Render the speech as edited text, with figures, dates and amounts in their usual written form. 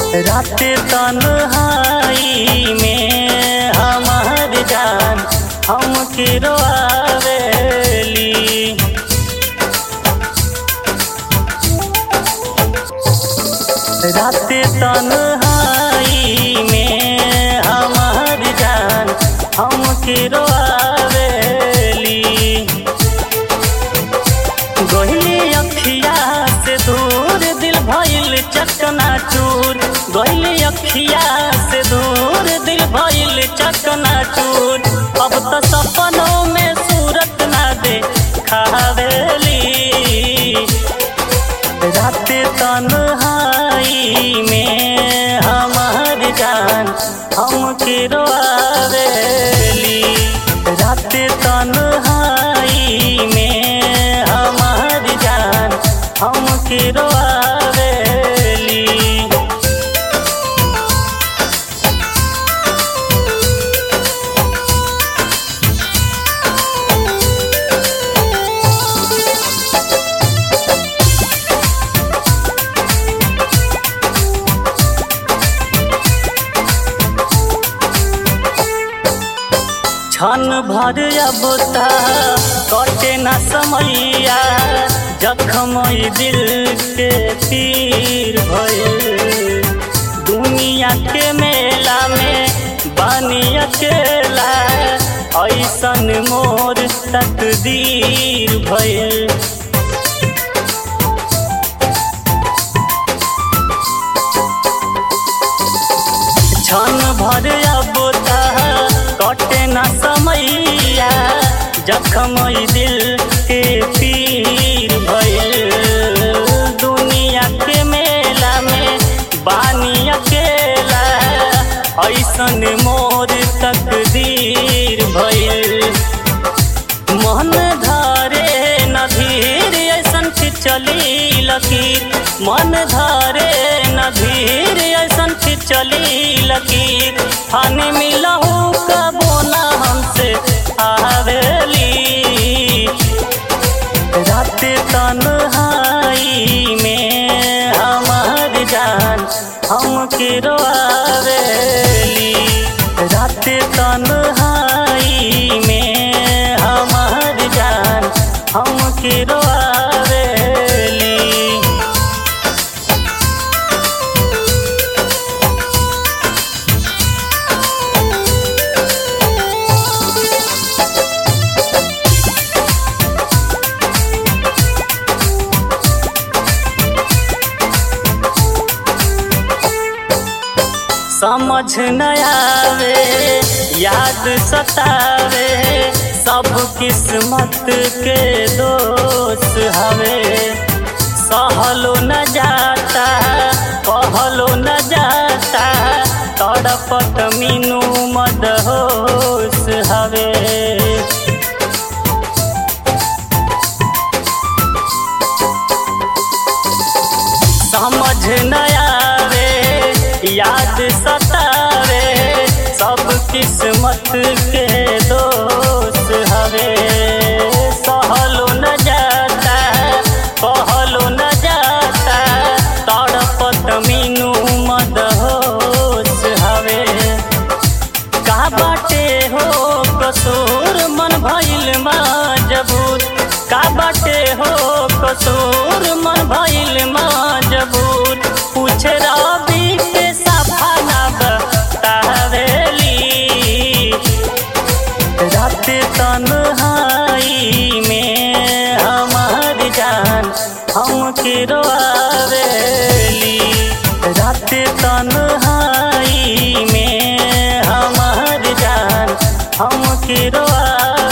रात तन्हाई में हमार जान हमके रोआवेली। रात तन्हाई में हमार जान हमके रोआवेली। गोहिली अखिया से दूर दिल भइल चकनाचूर। गोहिली अखिया से दूर दिल भइल चकनाचूर। अब तो सपनों में सूरत ना देखावेली। रात तन्हाई में हमार जान हमके रोआवेली। रात तन्हाई में हमार जान हमके रोआवेली। क्षण भर अब ता कटे न समैया। जख्म दिल के पीर भइल। दुनिया के मेला में बानी अकेला। ऐसन मोर तकदीर भइल। क्षण भर अब ता कटे न समैया। जख्म दिल के पीर भइल। दुनिया के मेला में बानी अकेला। ऐसन मोर तकदीर भइल। मन धरे न धीर ऐसन खिंचली लकीर। मन धरे न धीर ऐसन खिंचली लकीर। हानि मिलहु कबो न हमसे आवेली। रात तन्हाई में हमार जान हमके रोआवेली। रात तन्हाई में हमार जान हमके रोआवेली। समझ न आवे याद सतावे। सब किस्मत के दोष हवे। सहलो न जाता कहलो न जाता। तड़पत मीनू मदहोश हवे। समझ न आवे याद सतावे। सब किस्मत के दोष हवे। सहलो न जाता कहलो न जाता। तड़पत मीनू मदहोश हवे। का बाटे हो कसूर मन भइल मजबूर। का बाटे हो कसूर मन भइल मजबूर। पूछे रवि के सफा ना बतावेली। रात तन्हाई में हमार जान हमके रोआवेली। रात तन्हाई में हमार जान हमके रोआवेली।